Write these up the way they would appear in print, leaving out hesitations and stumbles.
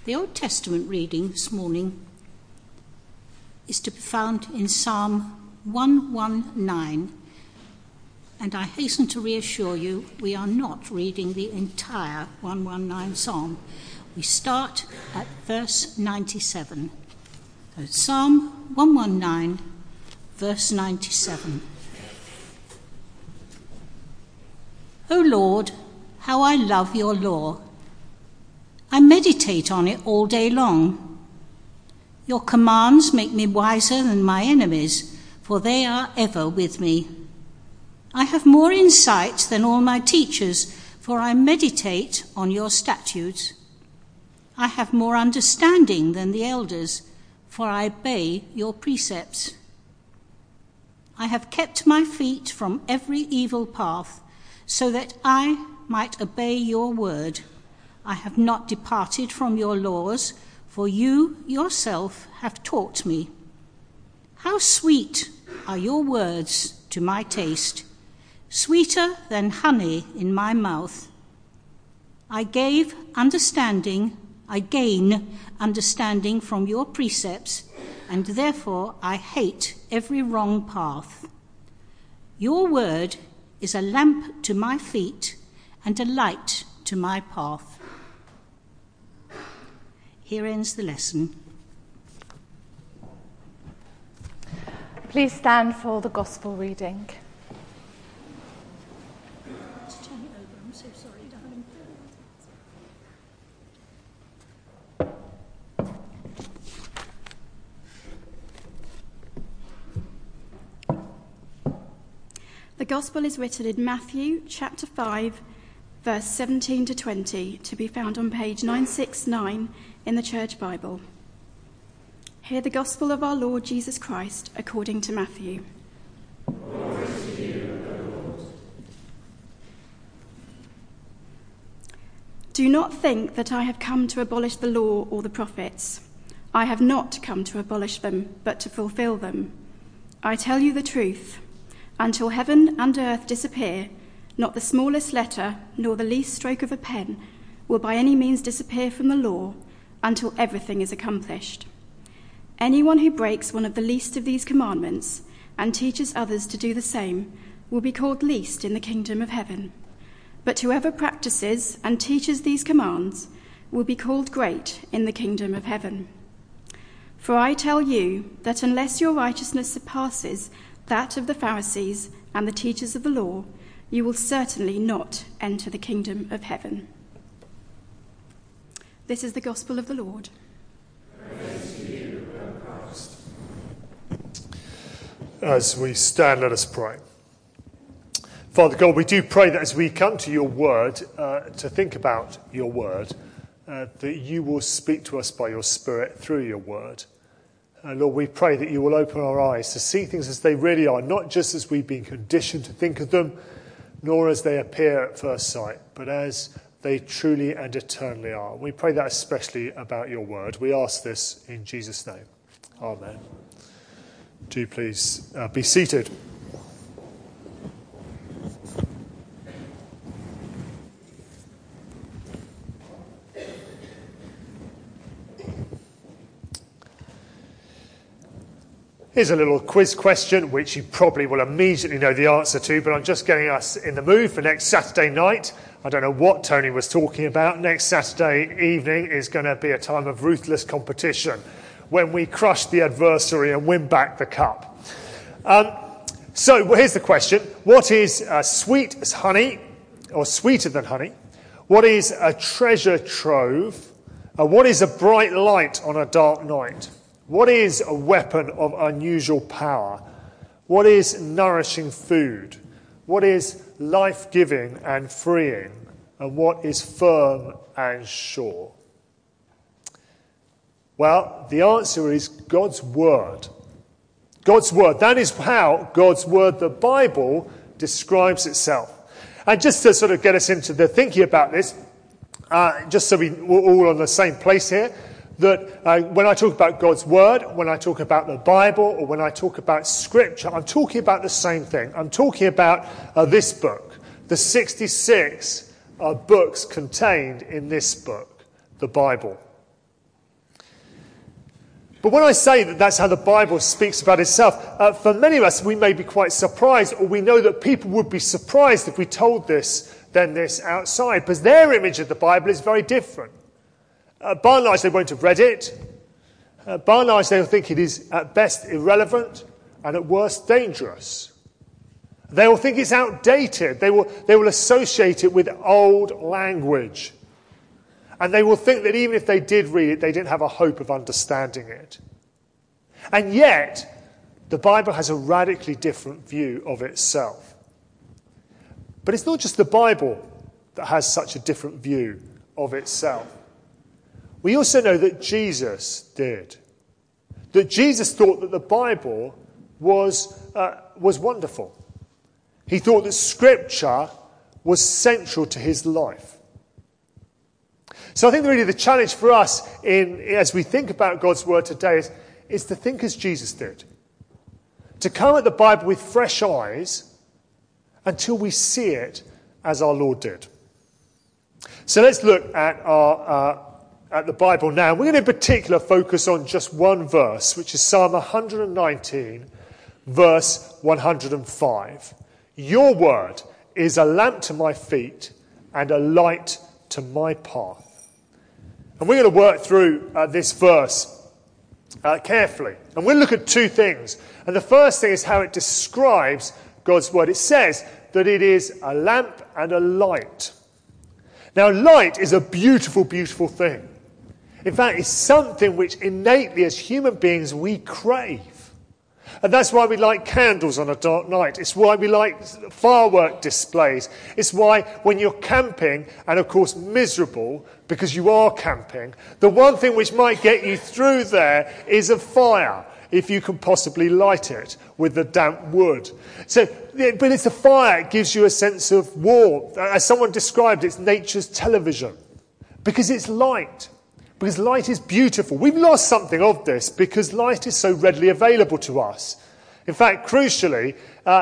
The Old Testament reading this morning is to be found in Psalm 119, and I hasten to reassure you we are not reading the entire 119 Psalm. We start at verse 97. So Psalm 119, verse 97. O Lord, how I love your law! I meditate on it all day long. Your commands make me wiser than my enemies, for they are ever with me. I have more insight than all my teachers, for I meditate on your statutes. I have more understanding than the elders, for I obey your precepts. I have kept my feet from every evil path, so that I might obey your word. I have not departed from your laws, for you yourself have taught me. How sweet are your words to my taste, sweeter than honey in my mouth. I gain understanding from your precepts, and therefore I hate every wrong path. Your word is a lamp to my feet and a light to my path. Here ends the lesson. Please stand for the Gospel reading. I'm so sorry, darling. The Gospel is written in Matthew chapter 5, verse 17 to 20, to be found on page 969 in the Church Bible. Hear the Gospel of our Lord Jesus Christ according to Matthew. Glory to you, O Lord. Do not think that I have come to abolish the law or the prophets. I have not come to abolish them, but to fulfill them. I tell you the truth. Until heaven and earth disappear, not the smallest letter nor the least stroke of a pen will by any means disappear from the law until everything is accomplished. Anyone who breaks one of the least of these commandments and teaches others to do the same will be called least in the kingdom of heaven. But whoever practices and teaches these commands will be called great in the kingdom of heaven. For I tell you that unless your righteousness surpasses that of the Pharisees and the teachers of the law, you will certainly not enter the kingdom of heaven. This is the gospel of the Lord. Praise to you, O Christ. As we stand, let us pray. Father God, we do pray that as we come to your word, to think about your word, that you will speak to us by your Spirit through your word. Lord, we pray that you will open our eyes to see things as they really are, not just as we've been conditioned to think of them, nor as they appear at first sight, but as they truly and eternally are. We pray that especially about your word. We ask this in Jesus' name. Amen. Do please be seated. Here's a little quiz question, which you probably will immediately know the answer to, but I'm just getting us in the mood for next Saturday night. I don't know what Tony was talking about. Next Saturday evening is going to be a time of ruthless competition when we crush the adversary and win back the cup. So here's the question. What is sweet as honey, or sweeter than honey? What is a treasure trove? What is a bright light on a dark night? What is a weapon of unusual power? What is nourishing food? What is life-giving and freeing? And what is firm and sure? Well, the answer is God's Word. God's Word. That is how God's Word, the Bible, describes itself. And just to sort of get us into the thinking about this, just so we're all on the same place here, that when I talk about God's Word, when I talk about the Bible, or when I talk about Scripture, I'm talking about the same thing. I'm talking about this book, the 66 books contained in this book, the Bible. But when I say that that's how the Bible speaks about itself, for many of us, we may be quite surprised, or we know that people would be surprised if we told this outside, because their image of the Bible is very different. By and large, they won't have read it. By and large, they'll think it is at best irrelevant and at worst dangerous. They will think it's outdated. They will associate it with old language. And they will think that even if they did read it, they didn't have a hope of understanding it. And yet, the Bible has a radically different view of itself. But it's not just the Bible that has such a different view of itself. We also know that Jesus did. That Jesus thought that the Bible was wonderful. He thought that Scripture was central to his life. So I think really the challenge for us as we think about God's Word today is to think as Jesus did. To come at the Bible with fresh eyes until we see it as our Lord did. So let's look at the Bible now. We're going to in particular focus on just one verse, which is Psalm 119, verse 105. Your word is a lamp to my feet and a light to my path. And we're going to work through this verse carefully. And we'll look at two things. And the first thing is how it describes God's word. It says that it is a lamp and a light. Now, light is a beautiful, beautiful thing. In fact, it's something which innately as human beings we crave. And that's why we like candles on a dark night. It's why we like firework displays. It's why when you're camping, and of course miserable because you are camping, the one thing which might get you through there is a fire, if you can possibly light it with the damp wood. But it's a fire. It gives you a sense of warmth. As someone described, it's nature's television because it's light. Because light is beautiful. We've lost something of this because light is so readily available to us. In fact, crucially,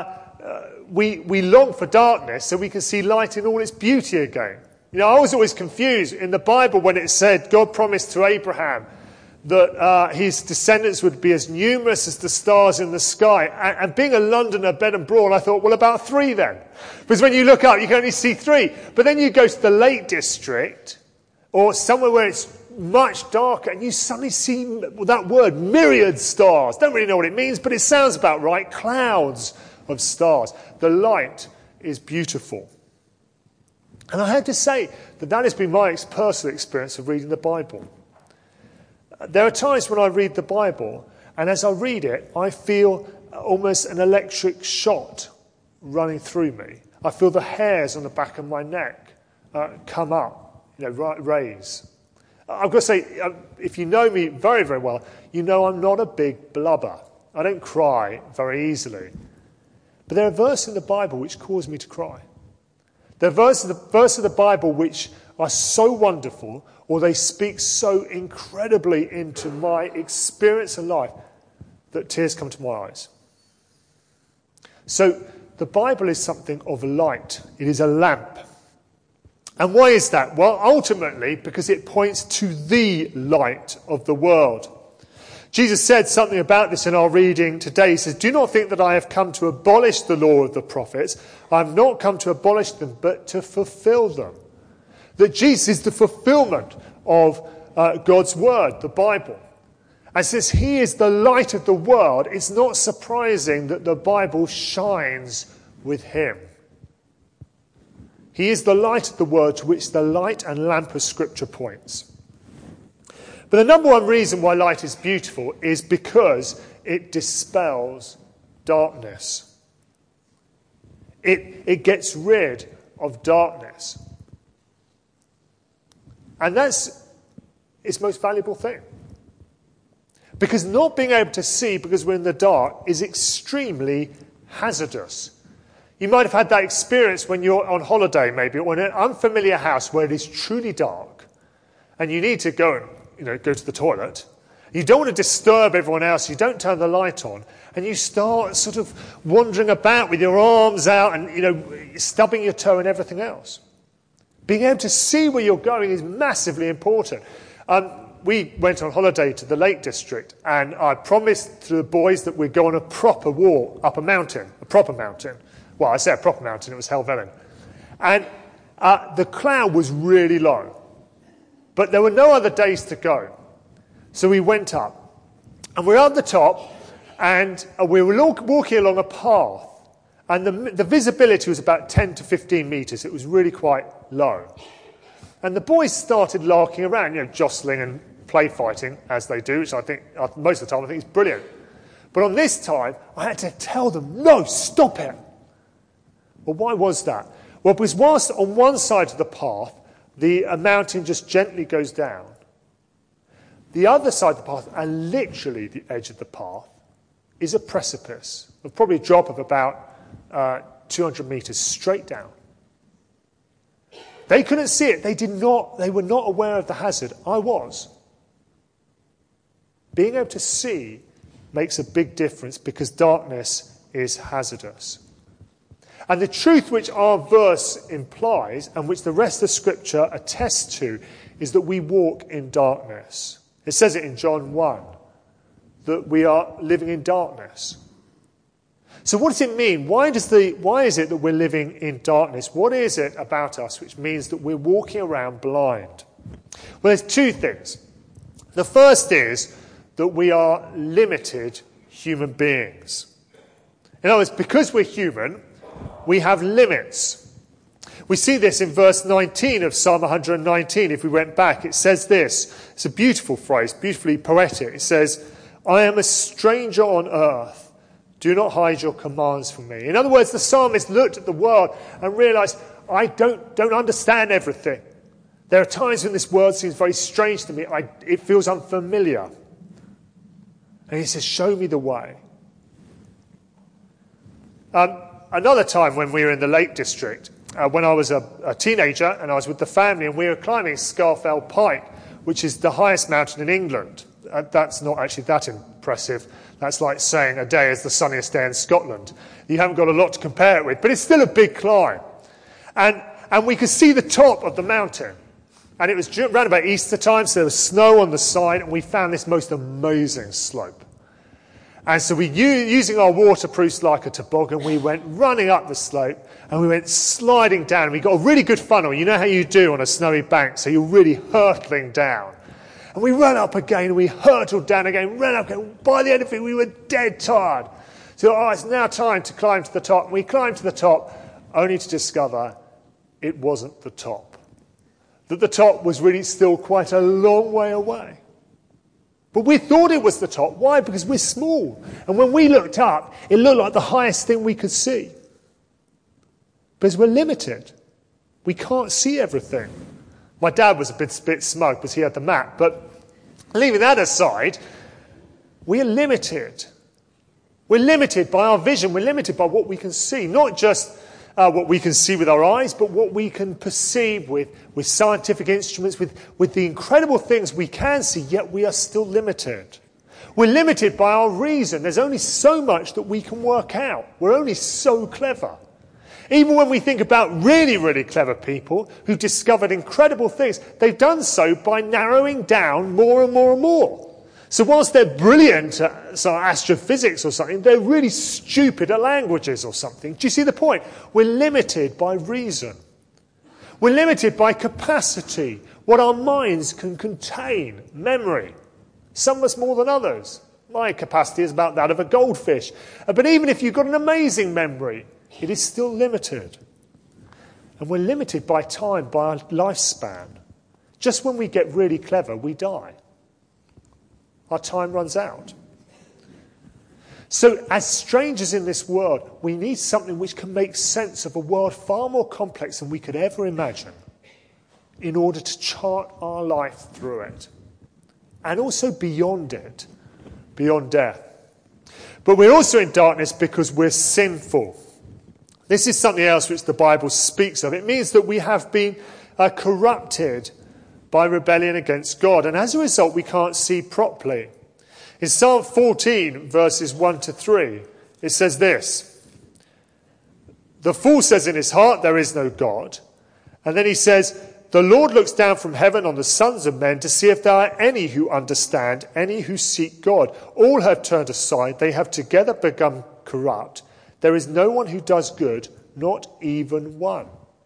we long for darkness so we can see light in all its beauty again. You know, I was always confused in the Bible when it said God promised to Abraham that his descendants would be as numerous as the stars in the sky. And being a Londoner, bed and brawl, I thought, well, about 3 then. Because when you look up, you can only see 3. But then you go to the Lake District or somewhere where it's much darker, and you suddenly see that word, myriad stars. Don't really know what it means, but it sounds about right. Clouds of stars. The light is beautiful. And I have to say that has been my personal experience of reading the Bible. There are times when I read the Bible, and as I read it, I feel almost an electric shot running through me. I feel the hairs on the back of my neck come up, raise. I've got to say, if you know me very, very well, you know I'm not a big blubber. I don't cry very easily. But there are verses in the Bible which cause me to cry. There are verses of the Bible which are so wonderful, or they speak so incredibly into my experience of life, that tears come to my eyes. So the Bible is something of a light. It is a lamp. And why is that? Well, ultimately, because it points to the light of the world. Jesus said something about this in our reading today. He says, do not think that I have come to abolish the law of the prophets. I have not come to abolish them, but to fulfill them. That Jesus is the fulfillment of God's word, the Bible. And since he is the light of the world, it's not surprising that the Bible shines with him. He is the light of the world to which the light and lamp of Scripture points. But the number one reason why light is beautiful is because it dispels darkness. It gets rid of darkness. And that's its most valuable thing. Because not being able to see because we're in the dark is extremely hazardous. You might have had that experience when you're on holiday, maybe, or in an unfamiliar house where it is truly dark, and you need to go and go to the toilet. You don't want to disturb everyone else. You don't turn the light on, and you start sort of wandering about with your arms out and stubbing your toe and everything else. Being able to see where you're going is massively important. we went on holiday to the Lake District, and I promised to the boys that we'd go on a proper walk up a proper mountain. Well, I say a proper mountain, it was Helvellyn. And the cloud was really low. But there were no other days to go. So we went up. And we're at the top, and we were walking along a path. And the visibility was about 10 to 15 metres. It was really quite low. And the boys started larking around, jostling and play fighting, as they do, which I think, most of the time, I think is brilliant. But on this time, I had to tell them, no, stop it. Well, why was that? Well, because whilst on one side of the path, the mountain just gently goes down, the other side of the path, and literally the edge of the path, is a precipice of probably a drop of about 200 metres straight down. They couldn't see it. They were not aware of the hazard. I was. Being able to see makes a big difference because darkness is hazardous. And the truth which our verse implies and which the rest of Scripture attests to is that we walk in darkness. It says it in John 1, that we are living in darkness. So what does it mean? Why is it that we're living in darkness? What is it about us which means that we're walking around blind? Well, there's two things. The first is that we are limited human beings. In other words, because we're human, we have limits. We see this in verse 19 of Psalm 119. If we went back, it says this. It's a beautiful phrase, beautifully poetic. It says, I am a stranger on earth. Do not hide your commands from me. In other words, the psalmist looked at the world and realised, I don't understand everything. There are times when this world seems very strange to me. It feels unfamiliar. And he says, show me the way. Another time when we were in the Lake District, when I was a teenager and I was with the family and we were climbing Scafell Pike, which is the highest mountain in England. That's not actually that impressive. That's like saying a day is the sunniest day in Scotland. You haven't got a lot to compare it with, but it's still a big climb. And we could see the top of the mountain. And it was around about Easter time, so there was snow on the side, and we found this most amazing slope. And so using our waterproofs like a toboggan, we went running up the slope, and we went sliding down. And we got a really good funnel. You know how you do on a snowy bank, so you're really hurtling down. And we ran up again, and we hurtled down again, ran up again. By the end of it, we were dead tired. So, it's now time to climb to the top. And we climbed to the top, only to discover it wasn't the top. That the top was really still quite a long way away. But we thought it was the top. Why? Because we're small. And when we looked up, it looked like the highest thing we could see. Because we're limited. We can't see everything. My dad was a bit smug because he had the map. But leaving that aside, we're limited. We're limited by our vision. We're limited by what we can see. Not just what we can see with our eyes, but what we can perceive with scientific instruments, with the incredible things we can see, yet we are still limited. We're limited by our reason. There's only so much that we can work out. We're only so clever. Even when we think about really, really clever people who've discovered incredible things, they've done so by narrowing down more and more and more. So whilst they're brilliant at astrophysics or something, they're really stupid at languages or something. Do you see the point? We're limited by reason. We're limited by capacity, what our minds can contain, memory. Some of us more than others. My capacity is about that of a goldfish. But even if you've got an amazing memory, it is still limited. And we're limited by time, by our lifespan. Just when we get really clever, we die. Our time runs out. So, as strangers in this world, we need something which can make sense of a world far more complex than we could ever imagine in order to chart our life through it. And also beyond it, beyond death. But we're also in darkness because we're sinful. This is something else which the Bible speaks of. It means that we have been corrupted by rebellion against God. And as a result, we can't see properly. In Psalm 14, verses 1 to 3, it says this. The fool says in his heart, there is no God. And then he says, "The Lord looks down from heaven on the sons of men to see if there are any who understand, any who seek God. All have turned aside. They have together become corrupt. There is no one who does good, not even one."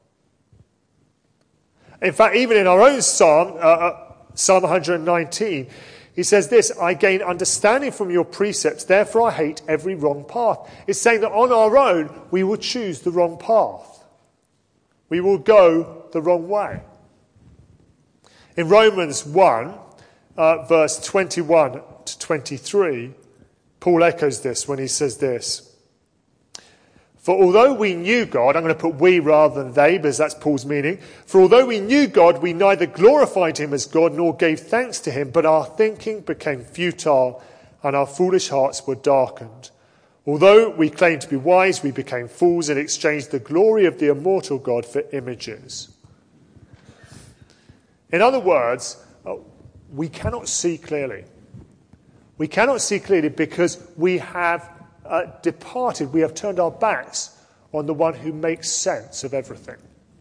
In fact, even in our own Psalm, Psalm 119, he says this, "I gain understanding from your precepts, therefore I hate every wrong path." It's saying that on our own, we will choose the wrong path. We will go the wrong way. In Romans 1, verse 21 to 23, Paul echoes this when he says this, "For although we knew God," I'm going to put we rather than they, because that's Paul's meaning. "For although we knew God, we neither glorified him as God nor gave thanks to him, but our thinking became futile and our foolish hearts were darkened. Although we claimed to be wise, we became fools and exchanged the glory of the immortal God for images." In other words, we cannot see clearly. We cannot see clearly because we have departed, we have turned our backs on the one who makes sense of everything.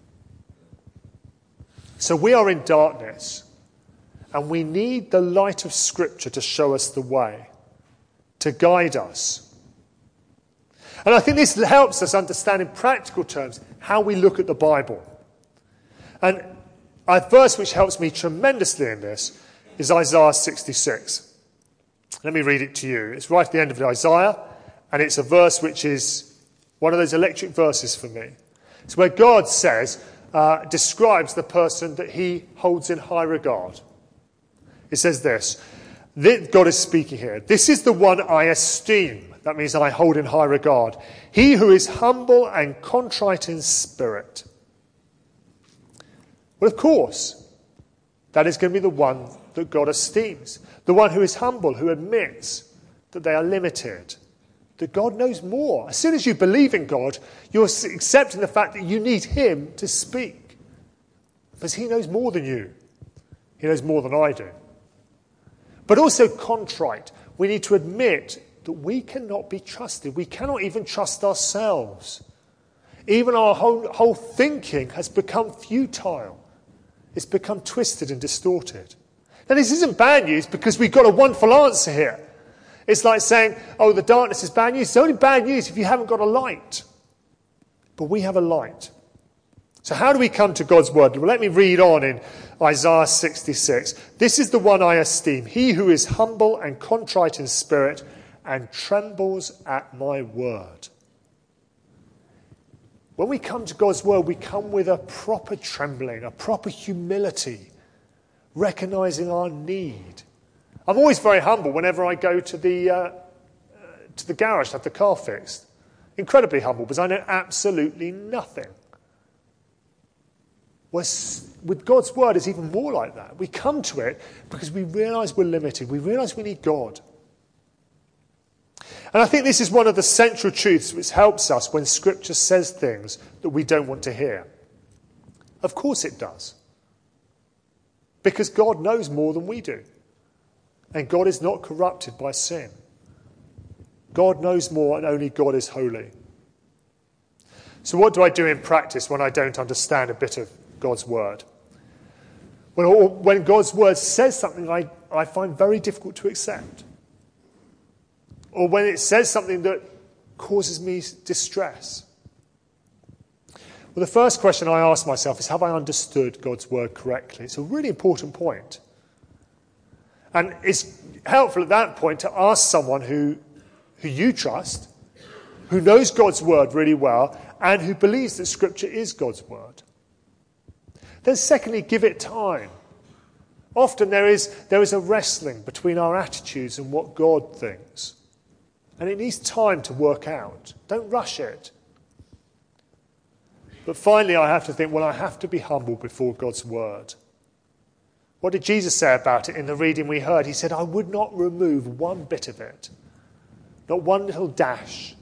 So we are in darkness, and we need the light of Scripture to show us the way, to guide us. And I think this helps us understand in practical terms how we look at the Bible. And a verse which helps me tremendously in this is Isaiah 66. Let me read it to you. It's right at the end of Isaiah, and it's a verse which is one of those electric verses for me. It's where God says, describes the person that he holds in high regard. It says this, God is speaking here, "This is the one I esteem," that means I hold in high regard, "he who is humble and contrite in spirit." Well, of course, that is going to be the one that God esteems. The one who is humble, who admits that they are limited, that God knows more. As soon as you believe in God, you're accepting the fact that you need him to speak. Because he knows more than you. He knows more than I do. But also contrite. We need to admit that we cannot be trusted. We cannot even trust ourselves. Even our whole thinking has become futile. It's become twisted and distorted. Now, this isn't bad news because we've got a wonderful answer here. It's like saying, oh, the darkness is bad news. It's only bad news if you haven't got a light. But we have a light. So how do we come to God's word? Well, let me read on in Isaiah 66. "This is the one I esteem, he who is humble and contrite in spirit and trembles at my word." When we come to God's word, we come with a proper trembling, a proper humility, recognizing our need. I'm always very humble whenever I go to the garage to have the car fixed. Incredibly humble because I know absolutely nothing. With God's word, it's even more like that. We come to it because we realize we're limited. We realize we need God. And I think this is one of the central truths which helps us when Scripture says things that we don't want to hear. Of course it does. Because God knows more than we do. And God is not corrupted by sin. God knows more and only God is holy. So what do I do in practice when I don't understand a bit of God's word? Well, when God's word says something I find very difficult to accept. Or when it says something that causes me distress. Well, the first question I ask myself is, have I understood God's word correctly? It's a really important point. And it's helpful at that point to ask someone who you trust, who knows God's word really well, and who believes that Scripture is God's word. Then secondly, give it time. Often there is a wrestling between our attitudes and what God thinks. And it needs time to work out. Don't rush it. But finally, I have to think, well, I have to be humble before God's word. What did Jesus say about it in the reading we heard? He said, I would not remove one bit of it. Not one little dash.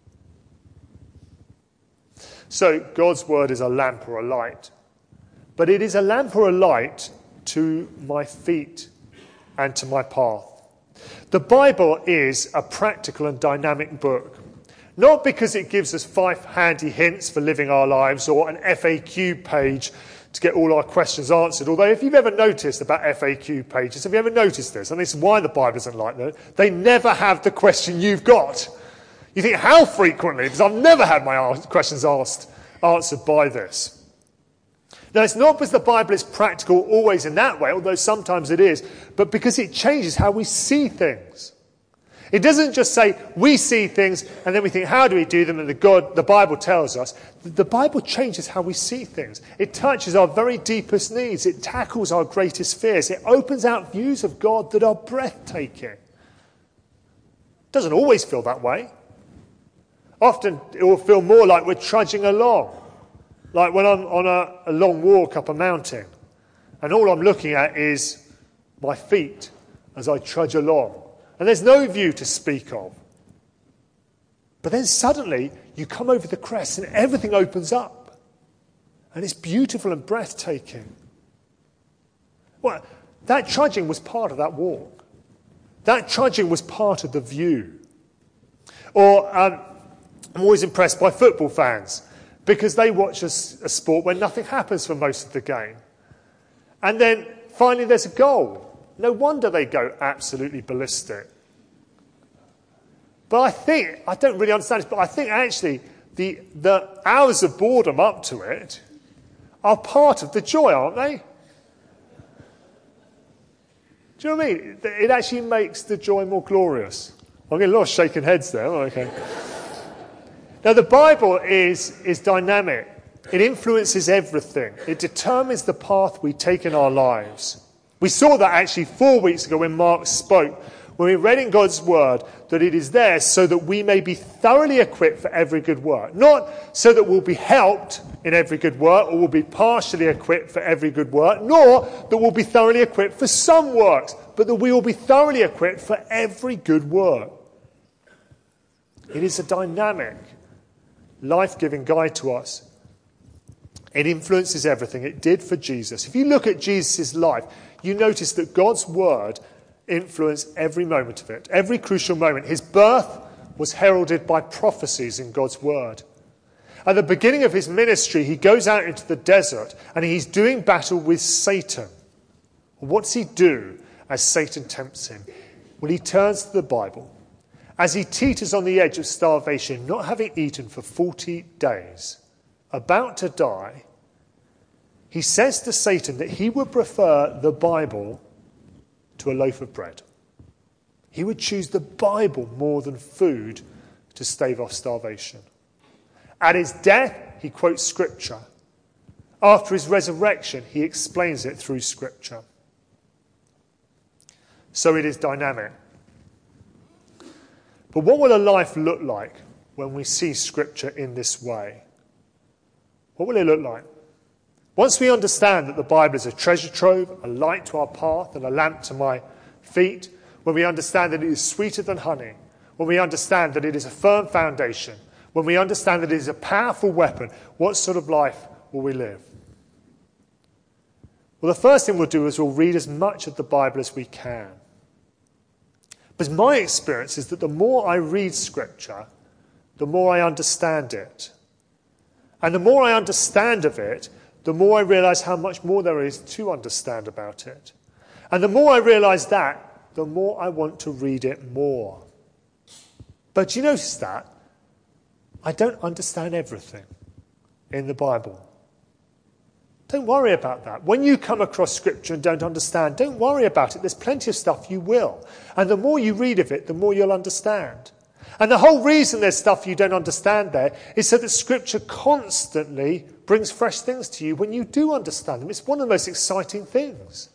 So, God's word is a lamp or a light. But it is a lamp or a light to my feet and to my path. The Bible is a practical and dynamic book. Not because it gives us 5 handy hints for living our lives or an FAQ page to get all our questions answered. Although if you've ever noticed about FAQ pages, have you ever noticed this? And this is why the Bible isn't like that. They never have the question you've got. You think, how frequently? Because I've never had my questions answered by this. Now, it's not because the Bible is practical always in that way, although sometimes it is, but because it changes how we see things. It doesn't just say we see things and then we think, how do we do them? And the Bible tells us. The Bible changes how we see things. It touches our very deepest needs. It tackles our greatest fears. It opens out views of God that are breathtaking. It doesn't always feel that way. Often it will feel more like we're trudging along. Like when I'm on a long walk up a mountain and all I'm looking at is my feet as I trudge along. And there's no view to speak of. But then suddenly you come over the crest and everything opens up. And it's beautiful and breathtaking. Well, that trudging was part of that walk. That trudging was part of the view. Or I'm always impressed by football fans because they watch a sport where nothing happens for most of the game. And then finally there's a goal. No wonder they go absolutely ballistic. But I don't really understand this, but I think actually the hours of boredom up to it are part of the joy, aren't they? Do you know what I mean? It actually makes the joy more glorious. I'm getting a lot of shaking heads there. Okay. Now, the Bible is dynamic. It influences everything. It determines the path we take in our lives. We saw that actually 4 weeks ago when Mark spoke, when we read in God's word that it is there so that we may be thoroughly equipped for every good work. Not so that we'll be helped in every good work or we'll be partially equipped for every good work, nor that we'll be thoroughly equipped for some works, but that we will be thoroughly equipped for every good work. It is a dynamic, life-giving guide to us. It influences everything. It did for Jesus. If you look at Jesus' life, you notice that God's word influenced every moment of it, every crucial moment. His birth was heralded by prophecies in God's word. At the beginning of his ministry, he goes out into the desert and he's doing battle with Satan. What does he do as Satan tempts him? Well, he turns to the Bible. As he teeters on the edge of starvation, not having eaten for 40 days, about to die, he says to Satan that he would prefer the Bible to a loaf of bread. He would choose the Bible more than food to stave off starvation. At his death, he quotes Scripture. After his resurrection, he explains it through Scripture. So it is dynamic. But what will a life look like when we see Scripture in this way? What will it look like? Once we understand that the Bible is a treasure trove, a light to our path and a lamp to my feet, when we understand that it is sweeter than honey, when we understand that it is a firm foundation, when we understand that it is a powerful weapon, what sort of life will we live? Well, the first thing we'll do is we'll read as much of the Bible as we can. But my experience is that the more I read Scripture, the more I understand it. And the more I understand of it, the more I realise how much more there is to understand about it. And the more I realise that, the more I want to read it more. But do you notice that? I don't understand everything in the Bible. Don't worry about that. When you come across Scripture and don't understand, don't worry about it. There's plenty of stuff you will. And the more you read of it, the more you'll understand. And the whole reason there's stuff you don't understand there is so that Scripture constantly brings fresh things to you when you do understand them. It's one of the most exciting things.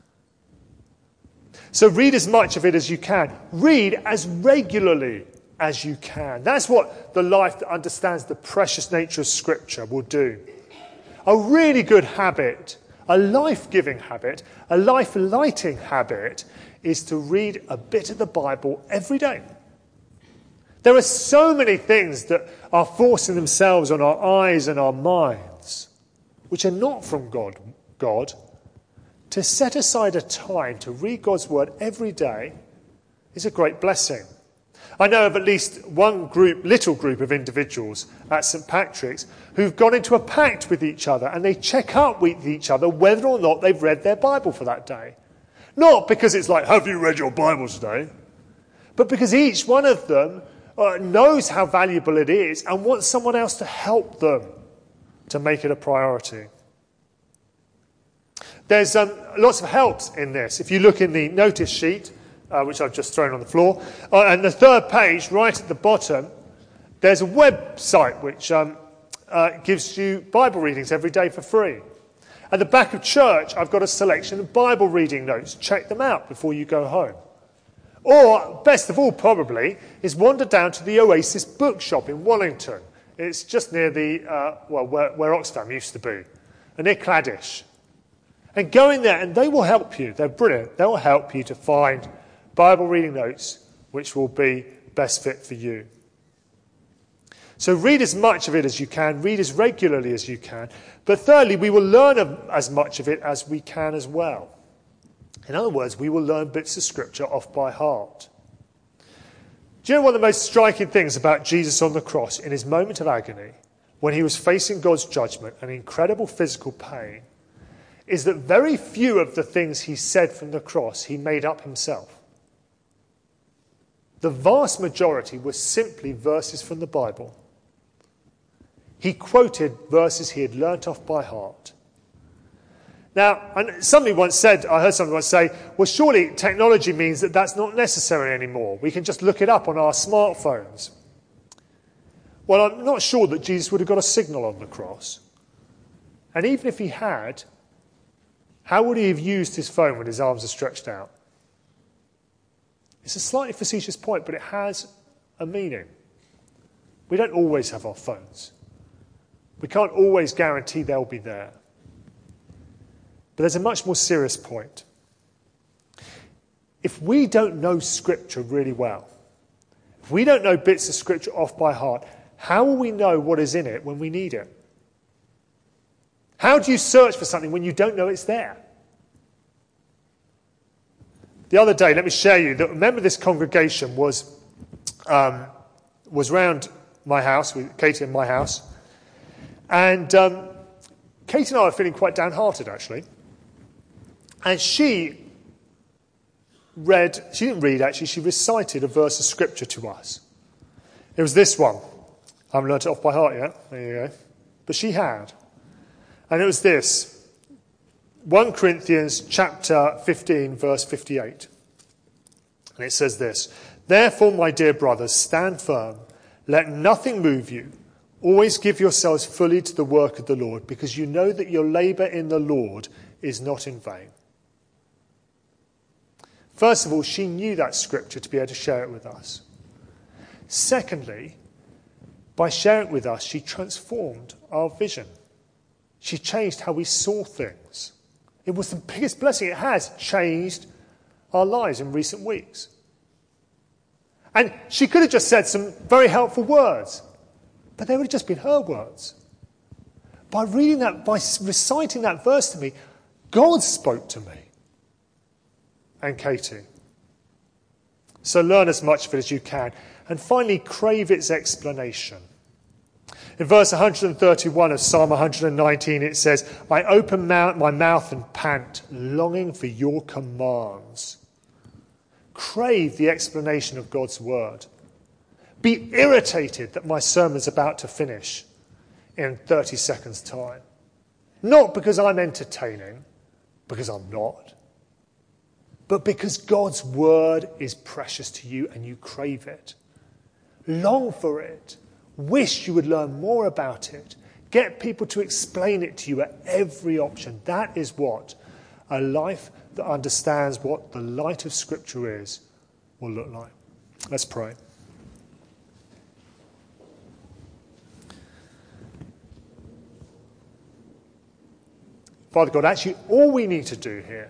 So read as much of it as you can. Read as regularly as you can. That's what the life that understands the precious nature of Scripture will do. A really good habit, a life-giving habit, a life-lighting habit is to read a bit of the Bible every day. There are so many things that are forcing themselves on our eyes and our minds, which are not from God. To set aside a time to read God's word every day is a great blessing. I know of at least one little group of individuals at St. Patrick's who've gone into a pact with each other, and they check up with each other whether or not they've read their Bible for that day. Not because it's like, have you read your Bible today? But because each one of them knows how valuable it is and wants someone else to help them to make it a priority. There's lots of helps in this. If you look in the notice sheet, which I've just thrown on the floor, and the third page, right at the bottom, there's a website which gives you Bible readings every day for free. At the back of church, I've got a selection of Bible reading notes. Check them out before you go home. Or, best of all probably, is wander down to the Oasis bookshop in Wallington. It's just near the, where Oxfam used to be, and near Claddish. And go in there, and they will help you. They're brilliant. They will help you to find Bible reading notes which will be best fit for you. So read as much of it as you can, read as regularly as you can. But thirdly, we will learn as much of it as we can as well. In other words, we will learn bits of Scripture off by heart. Do you know one of the most striking things about Jesus on the cross in his moment of agony, when he was facing God's judgment and incredible physical pain, is that very few of the things he said from the cross he made up himself. The vast majority were simply verses from the Bible. He quoted verses he had learnt off by heart. Now, I heard somebody once say, well, surely technology means that that's not necessary anymore. We can just look it up on our smartphones. Well, I'm not sure that Jesus would have got a signal on the cross. And even if he had, how would he have used his phone when his arms are stretched out? It's a slightly facetious point, but it has a meaning. We don't always have our phones. We can't always guarantee they'll be there. But there's a much more serious point. If we don't know Scripture really well, if we don't know bits of Scripture off by heart, how will we know what is in it when we need it? How do you search for something when you don't know it's there? The other day, let me share you that, remember, this congregation was round my house, with Katie in my house, and Katie and I were feeling quite downhearted, actually. And she didn't read, actually, she recited a verse of Scripture to us. It was this one. I haven't learnt it off by heart yet. There you go. But she had. And it was this. 1 Corinthians chapter 15, verse 58. And it says this: Therefore, my dear brothers, stand firm. Let nothing move you. Always give yourselves fully to the work of the Lord, because you know that your labour in the Lord is not in vain. First of all, she knew that Scripture to be able to share it with us. Secondly, by sharing it with us, she transformed our vision. She changed how we saw things. It was the biggest blessing. It has changed our lives in recent weeks. And she could have just said some very helpful words, but they would have just been her words. By reading that, by reciting that verse to me, God spoke to me and Katie. So learn as much of it as you can. And finally, crave its explanation. In verse 131 of Psalm 119, it says, I open my mouth and pant, longing for your commands. Crave the explanation of God's word. Be irritated that my sermon's about to finish in 30 seconds' time. Not because I'm entertaining, because I'm not, but because God's word is precious to you and you crave it. Long for it. Wish you would learn more about it. Get people to explain it to you at every option. That is what a life that understands what the light of Scripture is will look like. Let's pray. Father God, actually all we need to do here,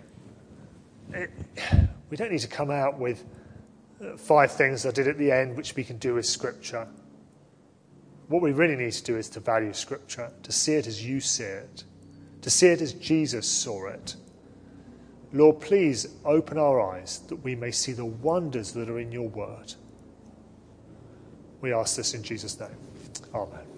we don't need to come out with 5 things I did at the end which we can do with Scripture. What we really need to do is to value Scripture, to see it as you see it, to see it as Jesus saw it. Lord, please open our eyes that we may see the wonders that are in your word. We ask this in Jesus' name. Amen.